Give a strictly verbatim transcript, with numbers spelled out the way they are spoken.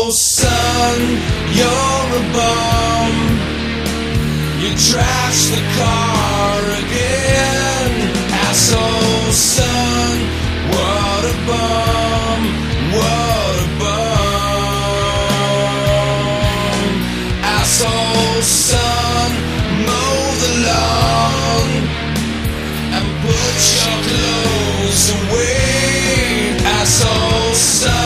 Oh son, you're a bum. You trashed the car.